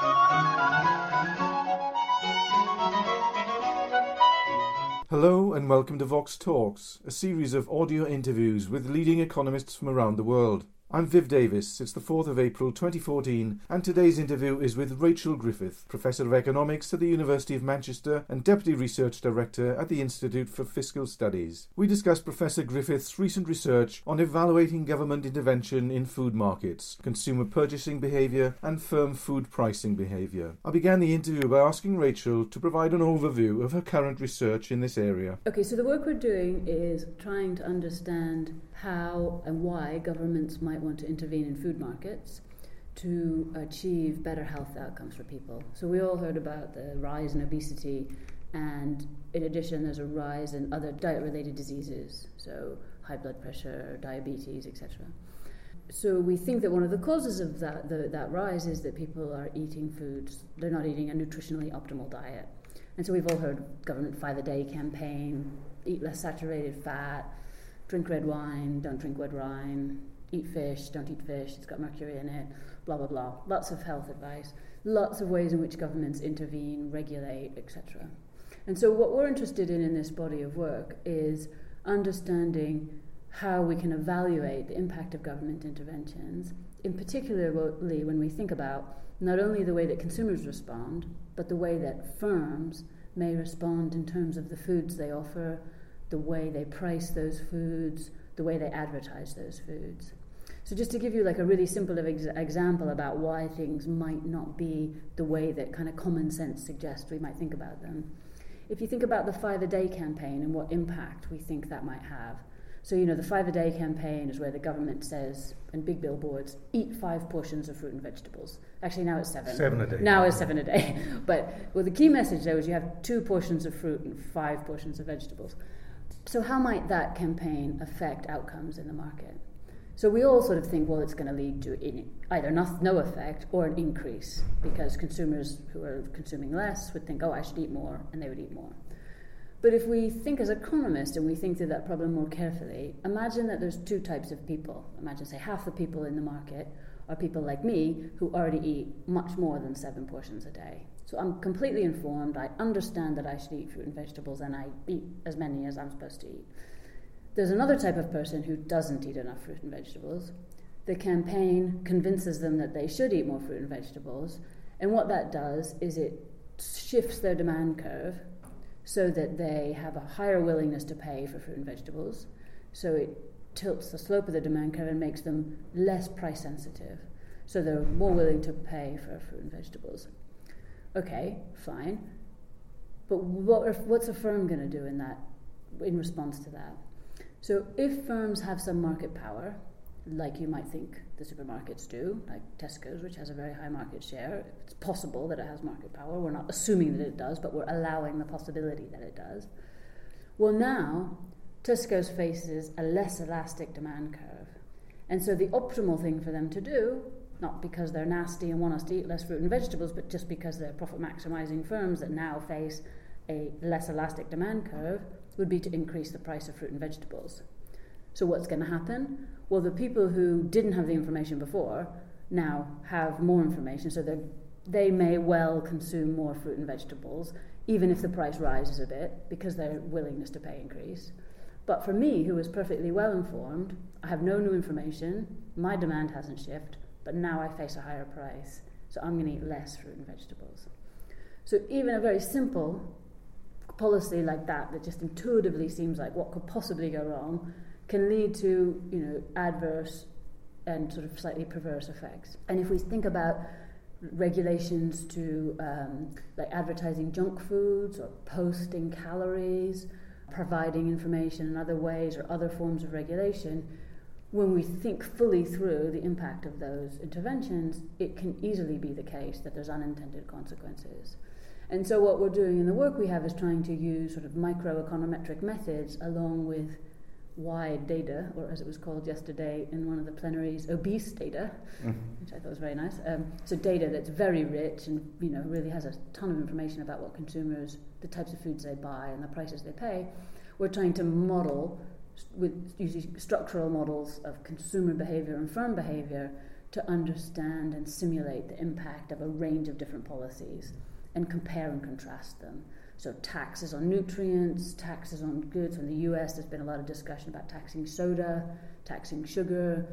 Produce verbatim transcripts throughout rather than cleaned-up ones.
Hello and welcome to Vox Talks, a series of audio interviews with leading economists from around the world. I'm Viv Davis. It's the fourth of April twenty fourteen, and today's interview is with Rachel Griffith, Professor of Economics at the University of Manchester and Deputy Research Director at the Institute for Fiscal Studies. We discuss Professor Griffith's recent research on evaluating government intervention in food markets, consumer purchasing behaviour and firm food pricing behaviour. I began the interview by asking Rachel to provide an overview of her current research in this area. Okay, so the work we're doing is trying to understand how and why governments might want to intervene in food markets to achieve better health outcomes for people. So we all heard about the rise in obesity, and in addition there's a rise in other diet-related diseases, so high blood pressure, diabetes, et cetera. So we think that one of the causes of that, the, that rise is that people are eating foods, they're not eating a nutritionally optimal diet. And so we've all heard government five a day campaign, eat less saturated fat, drink red wine, don't drink red wine, eat fish, don't eat fish, it's got mercury in it, blah, blah, blah. Lots of health advice, lots of ways in which governments intervene, regulate, et cetera. And so what we're interested in in this body of work is understanding how we can evaluate the impact of government interventions, in particularly when we think about not only the way that consumers respond, but the way that firms may respond in terms of the foods they offer, the way they price those foods, the way they advertise those foods. So just to give you like a really simple ex- example about why things might not be the way that kind of common sense suggests we might think about them. If you think about the five a day campaign and what impact we think that might have. So, you know, the five a day campaign is where the government says, in big billboards, eat five portions of fruit and vegetables. Actually, now it's seven. Seven a day. Now it's seven a day. But, well, the key message, though, is you have two portions of fruit and five portions of vegetables. So how might that campaign affect outcomes in the market? So we all sort of think, well, it's going to lead to either no, no effect or an increase, because consumers who are consuming less would think, oh, I should eat more, and they would eat more. But if we think as economists and we think through that problem more carefully, imagine that there's two types of people. Imagine, say, half the people in the market are people like me who already eat much more than seven portions a day. So I'm completely informed, I understand that I should eat fruit and vegetables, and I eat as many as I'm supposed to eat. There's another type of person who doesn't eat enough fruit and vegetables. The campaign convinces them that they should eat more fruit and vegetables, and what that does is it shifts their demand curve so that they have a higher willingness to pay for fruit and vegetables. So it tilts the slope of the demand curve and makes them less price sensitive. So they're more willing to pay for fruit and vegetables. Okay, fine. But what are, what's a firm going to do in that, in response to that? So if firms have some market power, like you might think the supermarkets do, like Tesco's, which has a very high market share, it's possible that it has market power. We're not assuming that it does, but we're allowing the possibility that it does. Well, now Tesco's faces a less elastic demand curve. And so the optimal thing for them to do, not because they're nasty and want us to eat less fruit and vegetables, but just because they're profit-maximizing firms that now face a less elastic demand curve, would be to increase the price of fruit and vegetables. So what's going to happen? Well, the people who didn't have the information before now have more information, so they they may well consume more fruit and vegetables, even if the price rises a bit, because their willingness to pay increase. But for me, who was perfectly well informed, I have no new information, my demand hasn't shifted, but now I face a higher price, so I'm going to eat less fruit and vegetables. So even a very simple policy like that, that just intuitively seems like what could possibly go wrong, can lead to, you know, adverse and sort of slightly perverse effects. And if we think about regulations to um, like advertising junk foods or posting calories, providing information in other ways or other forms of regulation, when we think fully through the impact of those interventions, it can easily be the case that there's unintended consequences. And so what we're doing in the work we have is trying to use sort of microeconometric methods along with wide data, or as it was called yesterday in one of the plenaries, obese data, mm-hmm. which I thought was very nice. Um, so data that's very rich and, you know, really has a ton of information about what consumers, the types of foods they buy and the prices they pay. We're trying to model with using structural models of consumer behavior and firm behavior to understand and simulate the impact of a range of different policies and compare and contrast them. So taxes on nutrients, taxes on goods. In the U S, there's been a lot of discussion about taxing soda, taxing sugar,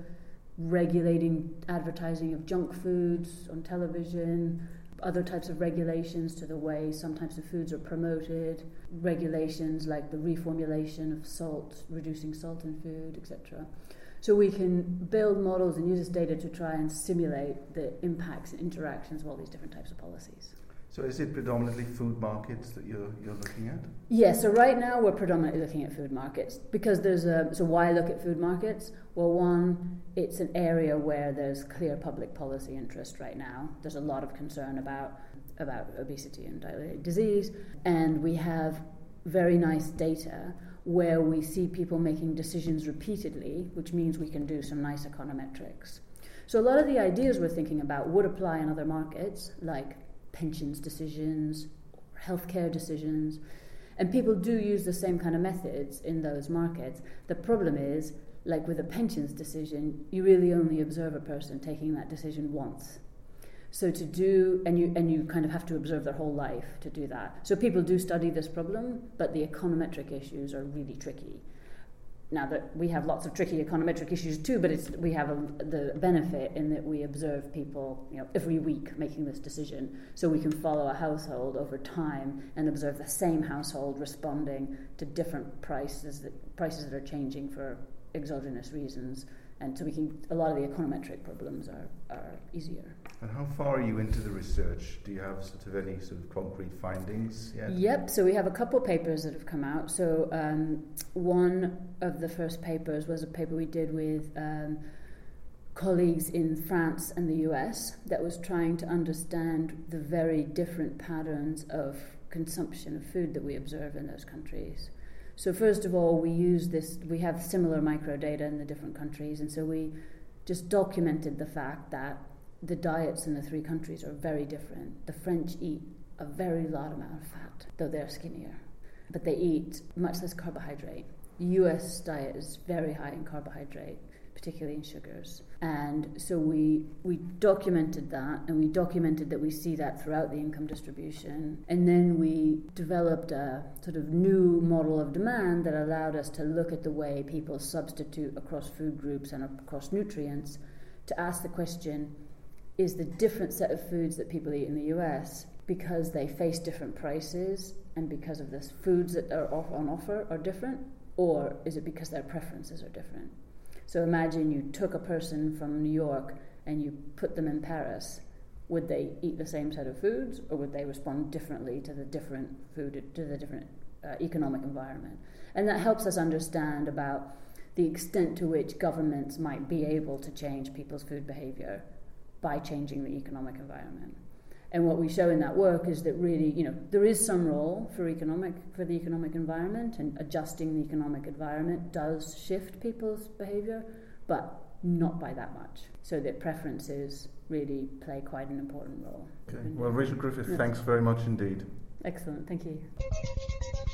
regulating advertising of junk foods on television, other types of regulations to the way some types of foods are promoted, regulations like the reformulation of salt, reducing salt in food, et cetera. So we can build models and use this data to try and simulate the impacts and interactions of all these different types of policies. So is it predominantly food markets that you're you're looking at? Yeah, so right now we're predominantly looking at food markets because there's a, so why look at food markets? Well, one, it's an area where there's clear public policy interest right now. There's a lot of concern about, about obesity and dilated disease, and we have very nice data where we see people making decisions repeatedly, which means we can do some nice econometrics. So a lot of the ideas we're thinking about would apply in other markets, like pensions decisions, or healthcare decisions, and people do use the same kind of methods in those markets. The problem is, like with a pensions decision, you really only observe a person taking that decision once. So to do, and you and you kind of have to observe their whole life to do that. So people do study this problem, but the econometric issues are really tricky. Now that we have lots of tricky econometric issues too, but it's, we have a, the benefit in that we observe people, you know, every week making this decision, so we can follow a household over time and observe the same household responding to different prices that prices that are changing for exogenous reasons, and so we can a lot of the econometric problems are, are easier. And how far are you into the research? Do you have sort of any sort of concrete findings yet? Yep, so we have a couple papers that have come out. So um, one of the first papers was a paper we did with um, colleagues in France and the U S that was trying to understand the very different patterns of consumption of food that we observe in those countries. So first of all, we use this, we have similar microdata in the different countries, and so we just documented the fact that the diets in the three countries are very different. The French eat a very large amount of fat, though they're skinnier, but they eat much less carbohydrate. The U S diet is very high in carbohydrate, particularly in sugars. And so we we documented that, and we documented that we see that throughout the income distribution. And then we developed a sort of new model of demand that allowed us to look at the way people substitute across food groups and across nutrients to ask the question, is the different set of foods that people eat in the U S because they face different prices and because of the foods that are on offer are different, or is it because their preferences are different? So imagine you took a person from New York and you put them in Paris. Would they eat the same set of foods, or would they respond differently to the different food, to the different uh, economic environment? And that helps us understand about the extent to which governments might be able to change people's food behavior by changing the economic environment. And what we show in that work is that really, you know, there is some role for economic for the economic environment, and adjusting the economic environment does shift people's behavior, but not by that much. So that preferences really play quite an important role. Okay. Well, Rachel Griffith, yeah. Thanks very much indeed. Excellent, thank you.